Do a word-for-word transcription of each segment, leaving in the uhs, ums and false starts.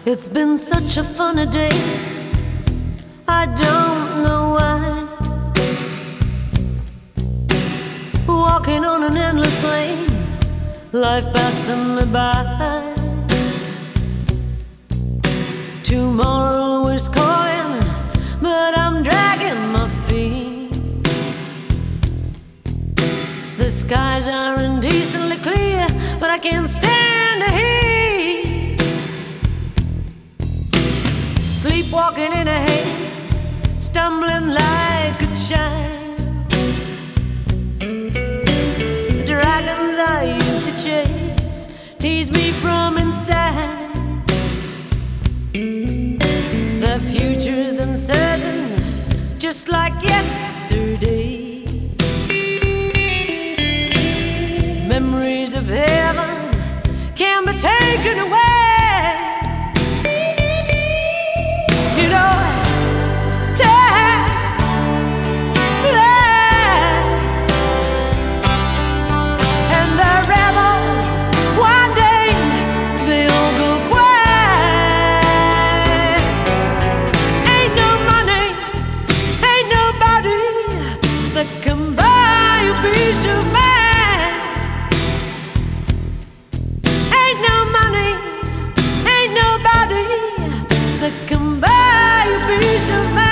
It's been such a funny day, I don't know why. Walking on an endless lane, life passing me by. Tomorrow is calling, but I'm dragging my feet. The skies are indecently clear, but I can't stand the heat. Sleepwalking in a haze, stumbling like a child. Dragons I used to chase tease me from inside. The future's uncertain, just like yesterday. Memories of heaven can be taken away. You know, time flies, and the rebels, one day they'll go quiet. Ain't no money, ain't nobody that can buy a piece of mind. Ain't no money, ain't nobody that can buy a piece of mind.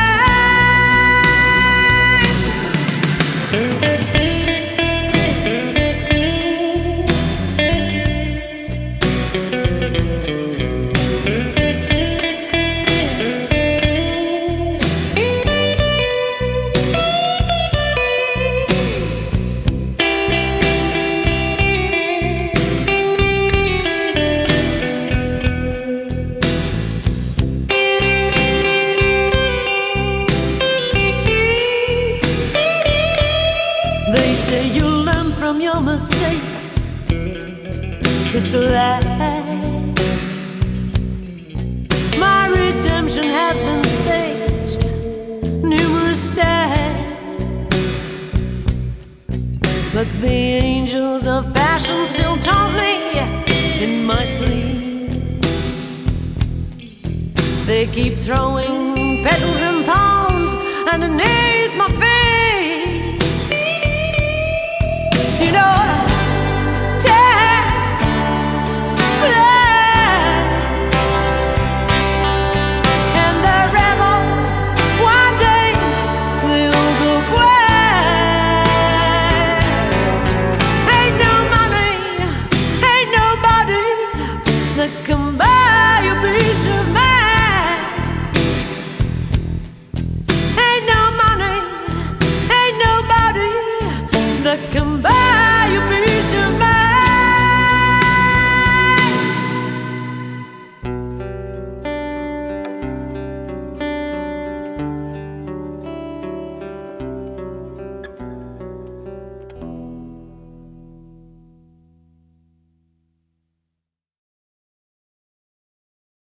They say you learn from your mistakes. It's a lie. My redemption has been staged numerous times, but the angels of fashion still taunt me in my sleep. They keep throwing petals and thorns underneath my feet. You know, time flies, and the rebels, one day they'll go quiet. Ain't no money, ain't nobody that can